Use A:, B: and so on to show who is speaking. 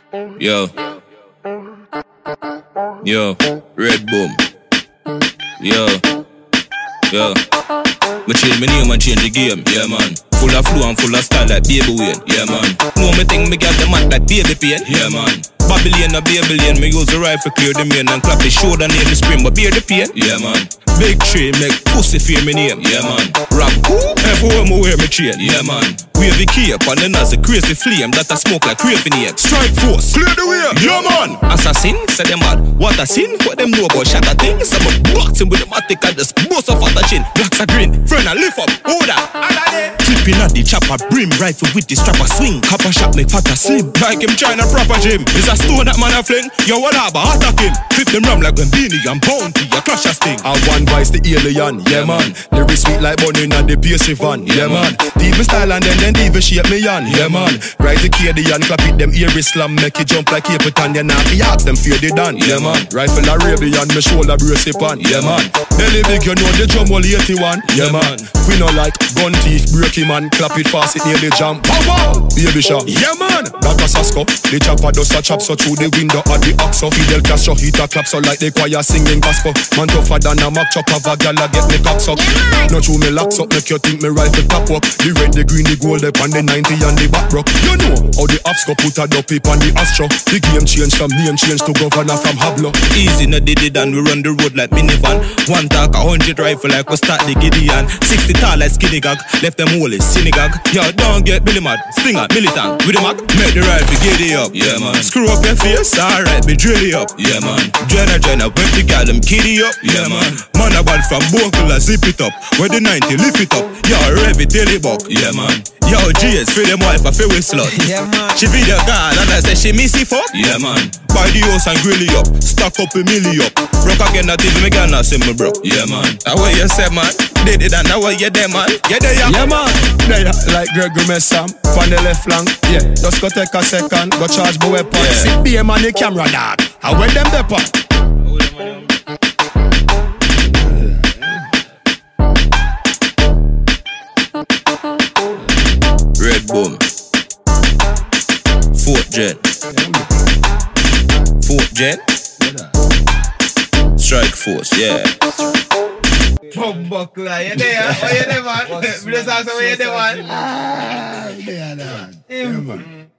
A: Yo. Yo. Red Boom. Yo. Yo. Me change my name and change the game. Yeah, man. Full of flow and full of style like Baby Wayne. Yeah, man. Know me think me got the mat like Baby Pain. Yeah, man. Babylon or Babylon, me use the rifle clear the main and clap the shoulder near the spring, but bear the pain. Yeah, man. Big tree make pussy fear me name. Yeah, man. Rap who? Everywhere me wear me chain. Yeah, man. Wavy cape and then as a crazy flame that I smoke like craving egg. Strike force, clear the way. Yeah, man. Assassin, say them mad. What a sin? What them know about shatter things? Some boxing with the matic and just bust off at the chin. Blacks are green, friend I lift up, order. Clipping at the chopper, brim rifle with the strapper swing. Copper shot make fatter slim. Like him trying a proper gym. Is a stone that man a fling? Yo, what up, attack him. Flip them rum like when Beanie and Bounty, a crash a sting.
B: I one vice the alien, yeah man. Lyrics sweet like bunny and the pastry van, yeah man. Deep style and then even shape me on, yeah man. Rise the Cadian, clap it them ear slam, make it jump like Capitan. You not fi ask them fear they done, yeah man. Rifle Arabian, me shoulder brace it on, yeah man. Belly big, you know the drum all 81, yeah man. We no like gun teeth, break him man. Clap it fast, it nearly jump. Pow pow, baby shot, yeah man. That a Sasko, the chopper does a chop so through the window at the oxo. Fidel Castro hit a clap so like the choir singing gospel. Man tougher than a Mac chop of a gal a get me cocks up. Not true me locks up, make you think me rifle top walk. The red, the green, the gold, up on the 90 and the back rock. You know how the ops go put a dopey on the Astro. The game change from name change to governor from Hablo.
A: Easy no did it and we run the road like minivan. One talk 100 rifle like we start the Gideon. 60 tall like skinny gag, left them holy synagogue. Yo, don't get Billy mad, stinger, militant. With the mag, make the rifle giddy up. Yeah man. Screw up your face, alright, be drilly up. Yeah man. Jenna, when the gal them kiddy up. Yeah man. Man a bad from Bogle and zip it up. Where the 90 lift it up. Yo, rev it daily buck. Yeah man. Yo, GS, feel them wife a feel with slut. Yeah man. She video girl and I say she missy fuck. Yeah man. Buy the house and grill it up. Stack up a milli up. Rock again that even me girl not see me bro. Yeah man. That way you say man. Did it and that way you there man. Yeah there yeah.
B: Yeah man. There like Gregory Messam. On the left flank. Yeah. Just go take a second. Go charge my weapon. Yeah. Sit be a man the camera dog. I wear them the pot.
A: Red Boom. Fort Gen. Fort Gen. Strike Force, yeah.
C: Bob Buckler, you there? Oh, you there, man? Bless us, you there, man?
D: Ah, there, man.